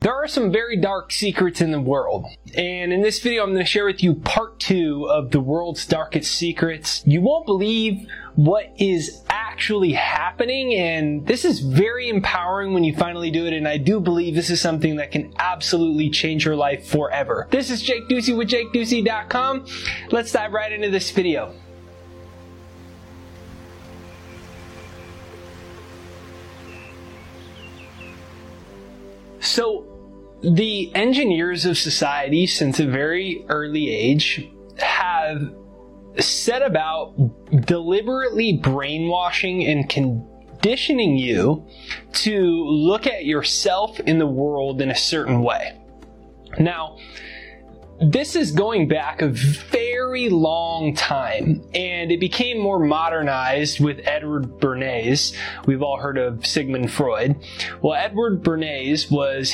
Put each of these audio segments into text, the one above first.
There are some very dark secrets in the world, and in this video I'm going to share with you part 2 of the world's darkest secrets. You won't believe what is actually happening, and this is very empowering when you finally do it, and I do believe this is something that can absolutely change your life forever. This is Jake Ducey with JakeDucey.com. Let's dive right into this video. So, the engineers of society, since a very early age, have set about deliberately brainwashing and conditioning you to look at yourself in the world in a certain way. Now, this is going back a very long time, and it became more modernized with Edward Bernays. We've all heard of Sigmund Freud. Well, Edward Bernays was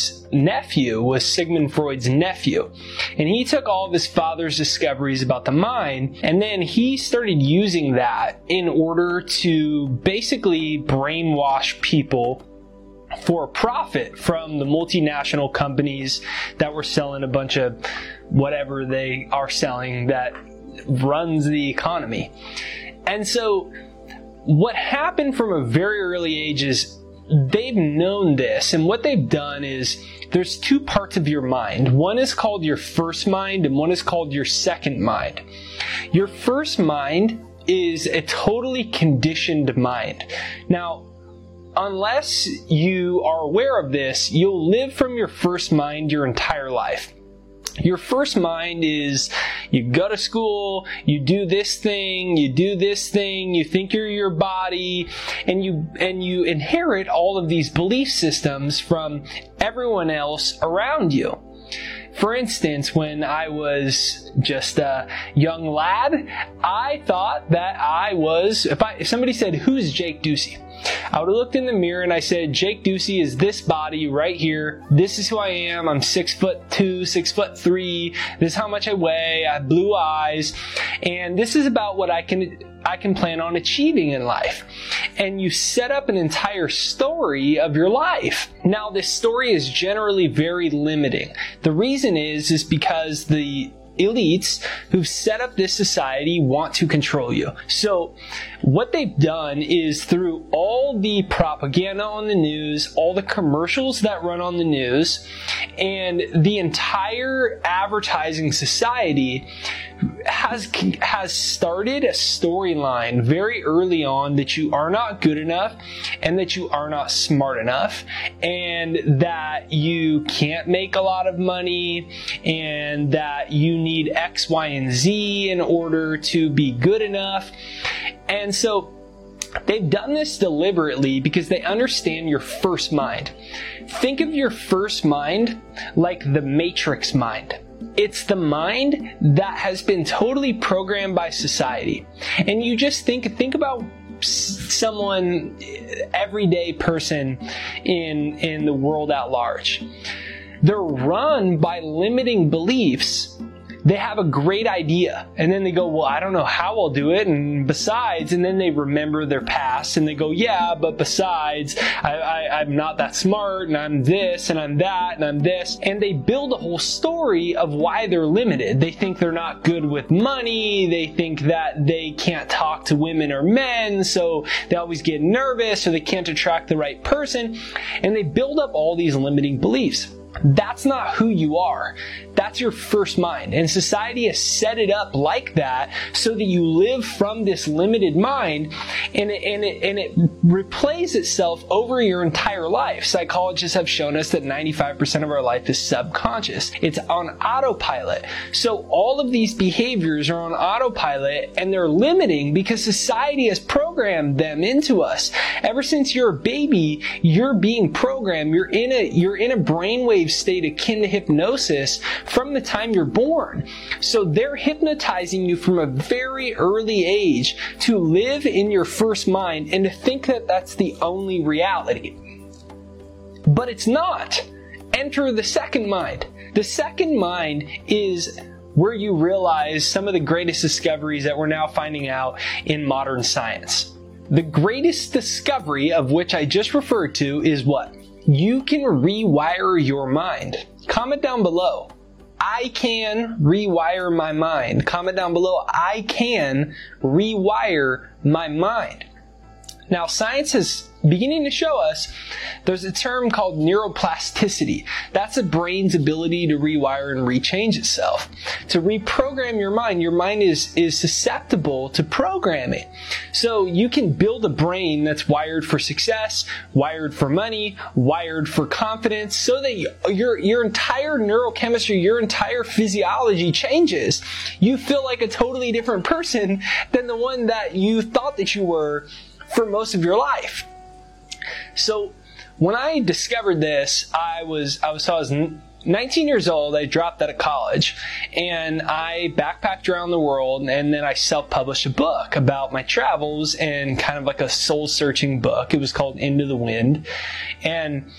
Sigmund Freud's nephew, and he took all of his father's discoveries about the mind, and then he started using that in order to basically brainwash people for profit from the multinational companies that were selling a bunch of whatever they are selling that runs the economy. And so what happened from a very early age is they've known this, and what they've done is there's 2 parts of your mind. One is called your first mind, and one is called your second mind. Your first mind is a totally conditioned mind. Now, unless you are aware of this, you'll live from your first mind your entire life. Your first mind is you go to school, you do this thing, you do this thing, you think you're your body, and you inherit all of these belief systems from everyone else around you. For instance, when I was just a young lad, I thought that if somebody said, "Who's Jake Ducey?" I would have looked in the mirror and I said, Jake Ducey is this body right here. This is who I am. I'm 6'2", 6'3". This is how much I weigh. I have blue eyes. And this is about what I can plan on achieving in life. And you set up an entire story of your life. Now, this story is generally very limiting. The reason is because the elites who've set up this society want to control you. So what they've done is, through all the propaganda on the news, all the commercials that run on the news, and the entire advertising society has started a storyline very early on that you are not good enough, and that you are not smart enough, and that you can't make a lot of money, and that you need X, Y, and Z in order to be good enough. And so they've done this deliberately because they understand your first mind. Think of your first mind like the Matrix mind. It's the mind that has been totally programmed by society. And you just think about someone, everyday person in the world at large. They're run by limiting beliefs. They have a great idea, and then they go, well, I don't know how I'll do it, and besides, and then they remember their past, and they go, yeah, but besides, I'm not that smart, and I'm this, and I'm that, and I'm this, and they build a whole story of why they're limited. They think they're not good with money, they think that they can't talk to women or men, so they always get nervous, or they can't attract the right person, and they build up all these limiting beliefs. That's not who you are. That's your first mind. And society has set it up like that so that you live from this limited mind, and it replays itself over your entire life. Psychologists have shown us that 95% of our life is subconscious. It's on autopilot. So all of these behaviors are on autopilot, and they're limiting because society has programmed them into us. Ever since you're a baby, you're being programmed. You're in a brainwave state akin to hypnosis from the time you're born. So they're hypnotizing you from a very early age to live in your first mind and to think that that's the only reality. But it's not. Enter the second mind. The second mind is where you realize some of the greatest discoveries that we're now finding out in modern science. The greatest discovery of which I just referred to is what? you can rewire your mind. Comment down below. I can rewire my mind. Comment down below. I can rewire my mind. Now, science is beginning to show us there's a term called neuroplasticity. That's a brain's ability to rewire and rechange itself. To reprogram your mind is susceptible to programming. So you can build a brain that's wired for success, wired for money, wired for confidence, so that your entire neurochemistry, your entire physiology changes. You feel like a totally different person than the one that you thought that you were for most of your life. So when I discovered this, I was 19 years old. I dropped out of college and I backpacked around the world, and then I self-published a book about my travels, and kind of like a soul-searching book. It was called Into the Wind. And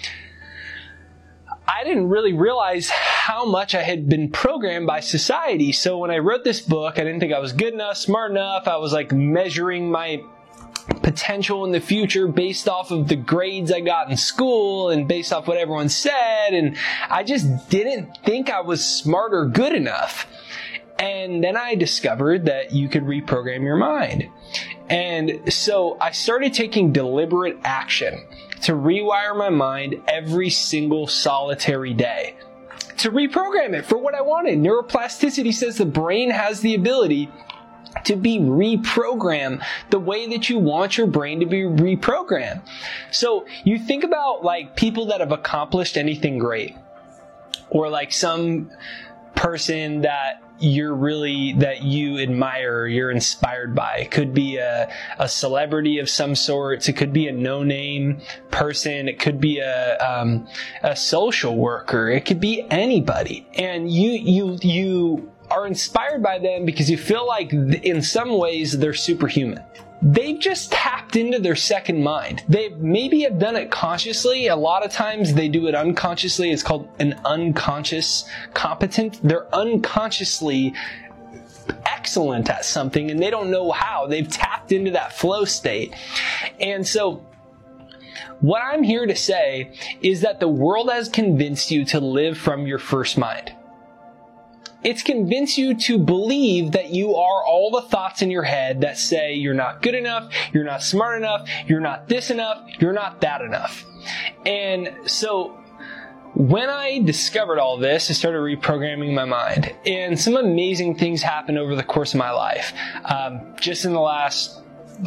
I didn't really realize how much I had been programmed by society. So when I wrote this book, I didn't think I was good enough, smart enough. I was like measuring my potential in the future based off of the grades I got in school and based off what everyone said, and I just didn't think I was smart or good enough. And then I discovered that you could reprogram your mind. And so I started taking deliberate action to rewire my mind every single solitary day, to reprogram it for what I wanted. Neuroplasticity says the brain has the ability to be reprogrammed the way that you want your brain to be reprogrammed. So you think about like people that have accomplished anything great, or like some person that you admire, you're inspired by. It could be a celebrity of some sort. It could be a no-name person. It could be a social worker. It could be anybody. And you are inspired by them because you feel like in some ways they're superhuman. They've just tapped into their second mind. They maybe have done it consciously. A lot of times they do it unconsciously. It's called an unconscious competent. They're unconsciously excellent at something and they don't know how. They've tapped into that flow state. And so what I'm here to say is that the world has convinced you to live from your first mind. It's convinced you to believe that you are all the thoughts in your head that say you're not good enough, you're not smart enough, you're not this enough, you're not that enough. And so when I discovered all this, I started reprogramming my mind. And some amazing things happened over the course of my life. Just in the last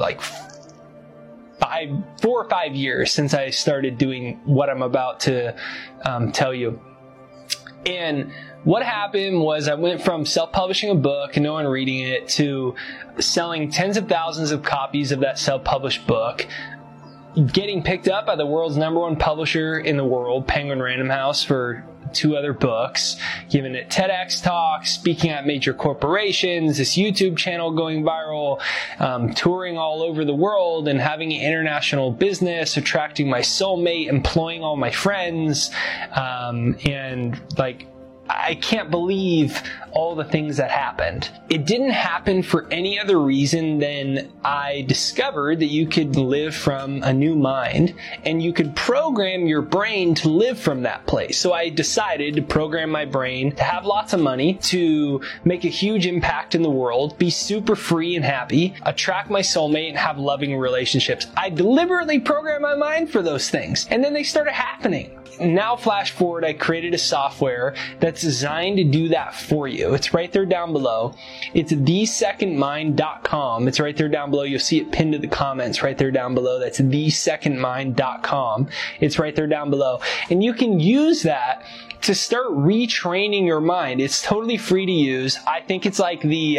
4 or 5 years since I started doing what I'm about to tell you. And what happened was I went from self-publishing a book and no one reading it to selling tens of thousands of copies of that self-published book, getting picked up by the world's #1 publisher in the world, Penguin Random House, for 2 other books, giving it TEDx talks, speaking at major corporations, this YouTube channel going viral, touring all over the world and having an international business, attracting my soulmate, employing all my friends, and I can't believe all the things that happened. It didn't happen for any other reason than I discovered that you could live from a new mind and you could program your brain to live from that place. So I decided to program my brain to have lots of money, to make a huge impact in the world, be super free and happy, attract my soulmate, and have loving relationships. I deliberately programmed my mind for those things, and then they started happening. Now flash forward, I created a software that's designed to do that for you. It's right there down below. It's thesecondmind.com. It's right there down below. You'll see it pinned to the comments right there down below. That's thesecondmind.com. It's right there down below. And you can use that to start retraining your mind. It's totally free to use. I think it's like the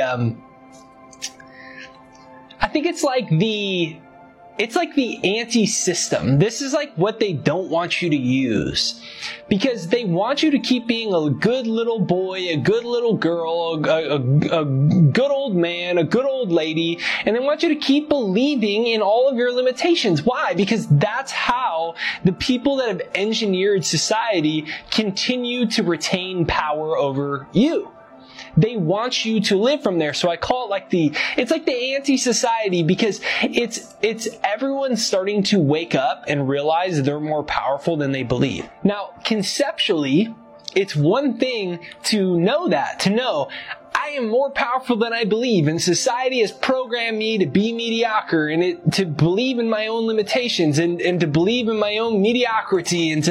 anti-system. This is like what they don't want you to use, because they want you to keep being a good little boy, a good little girl, a good old man, a good old lady, and they want you to keep believing in all of your limitations. Why? Because that's how the people that have engineered society continue to retain power over you. they want you to live from there. So I call it it's like the anti-society, because it's everyone starting to wake up and realize they're more powerful than they believe. Now, conceptually, it's one thing to know I am more powerful than I believe, and society has programmed me to be mediocre and to believe in my own limitations and to believe in my own mediocrity and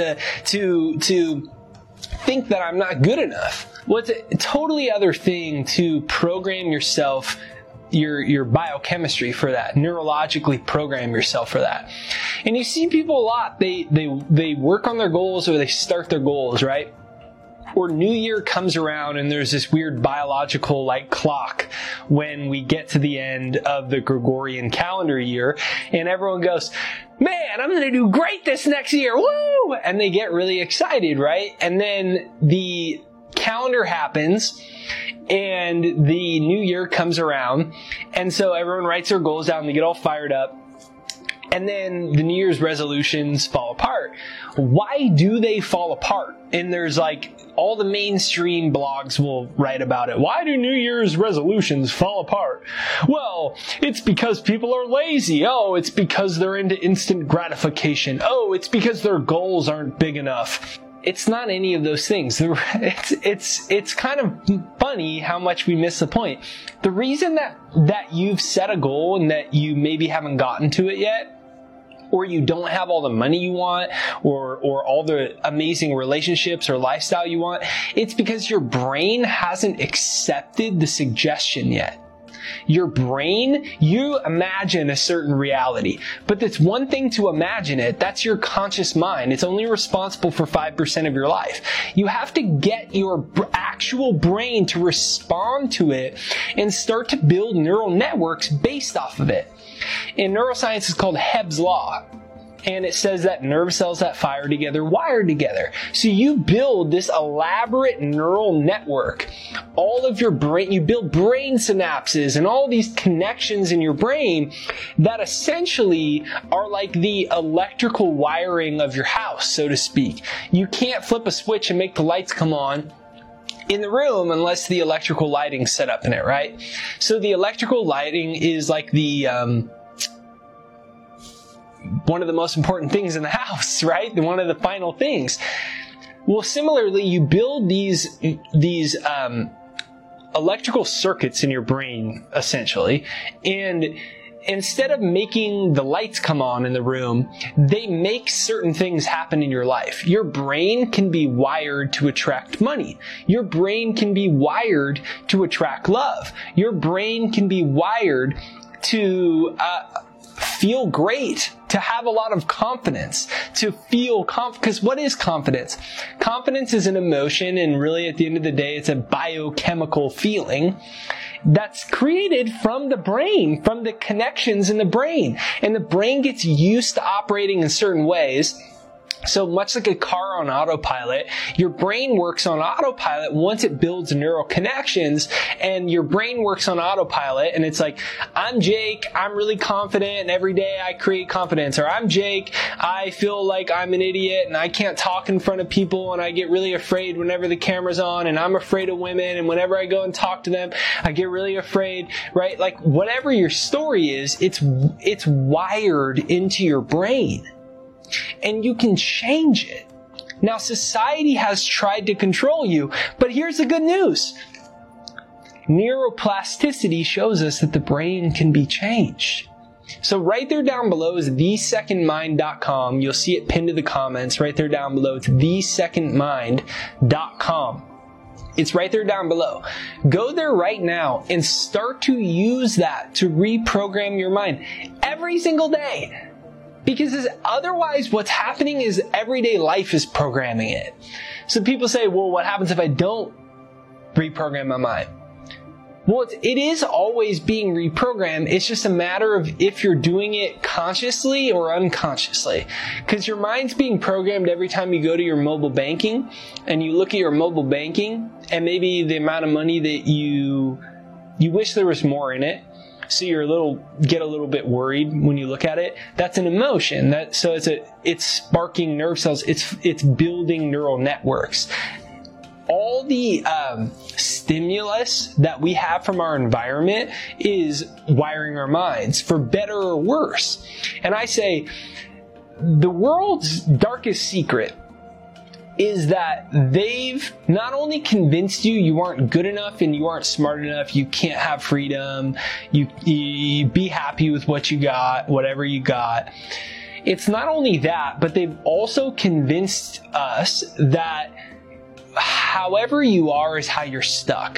to think that I'm not good enough. Well, it's a totally other thing to program yourself, your biochemistry for that, neurologically program yourself for that. And you see people a lot, they work on their goals, or they start their goals, right? Or New Year comes around and there's this weird biological clock when we get to the end of the Gregorian calendar year, and everyone goes, man, I'm going to do great this next year. Woo! And they get really excited, right? And then the calendar happens and the new year comes around. And so everyone writes their goals down, they get all fired up. And then the New Year's resolutions fall apart. Why do they fall apart? And there's all the mainstream blogs will write about it. Why do New Year's resolutions fall apart? Well, it's because people are lazy. Oh, it's because they're into instant gratification. Oh, it's because their goals aren't big enough. It's not any of those things. It's kind of funny how much we miss the point. The reason that you've set a goal and that you maybe haven't gotten to it yet, or you don't have all the money you want, or all the amazing relationships or lifestyle you want, it's because your brain hasn't accepted the suggestion yet. Your brain, you imagine a certain reality, but it's one thing to imagine it. That's your conscious mind. It's only responsible for 5% of your life. You have to get your actual brain to respond to it and start to build neural networks based off of it. In neuroscience, it's called Hebb's Law. And it says that nerve cells that fire together wire together. So you build this elaborate neural network. All of your brain, you build brain synapses and all these connections in your brain that essentially are like the electrical wiring of your house, so to speak. You can't flip a switch and make the lights come on in the room unless the electrical lighting's set up in it, right? So the electrical lighting is like one of the most important things in the house, right? One of the final things. Well, similarly, you build these electrical circuits in your brain, essentially, and instead of making the lights come on in the room, they make certain things happen in your life. Your brain can be wired to attract money. Your brain can be wired to attract love. Your brain can be wired to feel great, to have a lot of confidence, to feel because what is confidence? Confidence is an emotion, and really at the end of the day, it's a biochemical feeling that's created from the brain, from the connections in the brain. And the brain gets used to operating in certain ways. So much like a car on autopilot, your brain works on autopilot once it builds neural connections, and your brain works on autopilot, and it's like, I'm Jake, I'm really confident, and every day I create confidence. Or I'm Jake, I feel like I'm an idiot, and I can't talk in front of people, and I get really afraid whenever the camera's on, and I'm afraid of women, and whenever I go and talk to them, I get really afraid, right? Like, whatever your story is, it's wired into your brain. And you can change it. Now, society has tried to control you, but here's the good news. Neuroplasticity shows us that the brain can be changed. So right there down below is thesecondmind.com. You'll see it pinned to the comments right there down below. It's thesecondmind.com. It's right there down below. Go there right now and start to use that to reprogram your mind every single day. Because otherwise what's happening is everyday life is programming it. So people say, well, what happens if I don't reprogram my mind? Well, it is always being reprogrammed. It's just a matter of if you're doing it consciously or unconsciously. Because your mind's being programmed every time you go to your mobile banking and you look at your mobile banking and maybe the amount of money that you wish there was more in it. So you get a little bit worried when you look at it. That's an emotion. So it's sparking nerve cells. It's building neural networks. All all the stimulus that we have from our environment is wiring our minds for better or worse. And I say the world's darkest secret is that they've not only convinced you aren't good enough and you aren't smart enough, you can't have freedom, you be happy with what you got, whatever you got. It's not only that, but they've also convinced us that however you are is how you're stuck.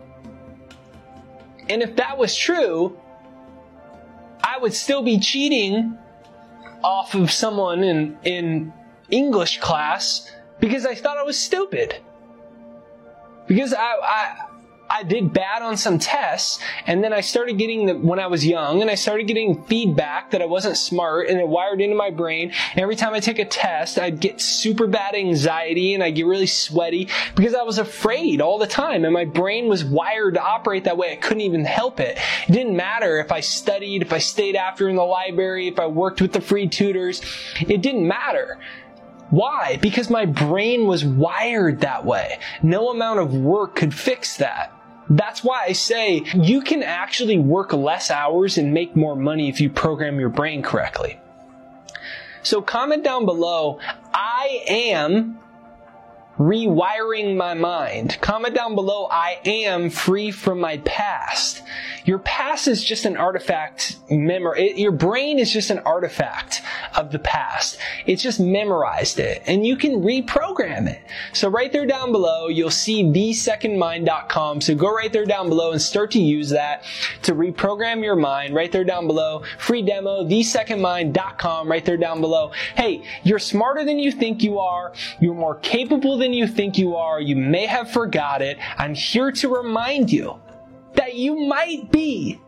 And if that was true, I would still be cheating off of someone in English class because I thought I was stupid. Because I did bad on some tests, and then I started getting when I was young, and I started getting feedback that I wasn't smart, and it wired into my brain. And every time I take a test, I'd get super bad anxiety, and I'd get really sweaty because I was afraid all the time, and my brain was wired to operate that way. I couldn't even help it. It didn't matter if I studied, if I stayed after in the library, if I worked with the free tutors. It didn't matter. Why? Because my brain was wired that way. No amount of work could fix that. That's why I say you can actually work less hours and make more money if you program your brain correctly. So comment down below, I am rewiring my mind. Comment down below, I am free from my past. Your past is just an artifact your brain is just an artifact of the past. It's just memorized it, and you can reprogram it. So right there down below, you'll see thesecondmind.com. So go right there down below and start to use that to reprogram your mind. Right there down below, free demo, thesecondmind.com. Right there down below. Hey, you're smarter than you think you are. You're more capable than you think you are. You may have forgot it. I'm here to remind you that you might be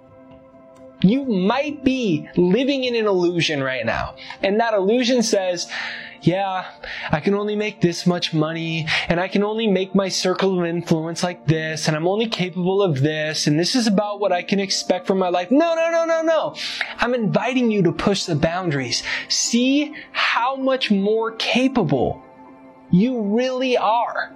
living in an illusion right now. And that illusion says, yeah, I can only make this much money, and I can only make my circle of influence like this, and I'm only capable of this, and this is about what I can expect from my life. No. I'm inviting you to push the boundaries. See how much more capable you really are.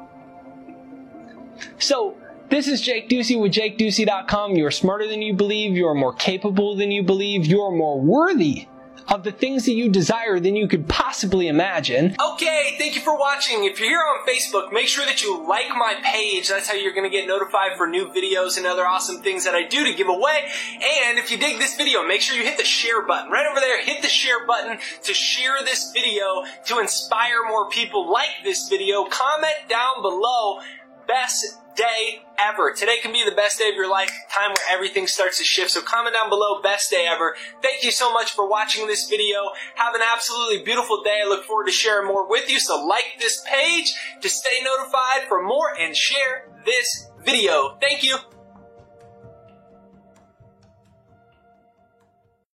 So, this is Jake Ducey with JakeDucey.com. You are smarter than you believe. You are more capable than you believe. You are more worthy of the things that you desire than you could possibly imagine. Okay, thank you for watching. If you're here on Facebook, make sure that you like my page. That's how you're going to get notified for new videos and other awesome things that I do to give away. And if you dig this video, make sure you hit the share button. Right over there, hit the share button to share this video to inspire more people like this video. Comment down below, best day ever. Today can be the best day of your life, time where everything starts to shift. So comment down below, best day ever. Thank you so much for watching this video. Have an absolutely beautiful day. I look forward to sharing more with you. So like this page to stay notified for more and share this video. Thank you.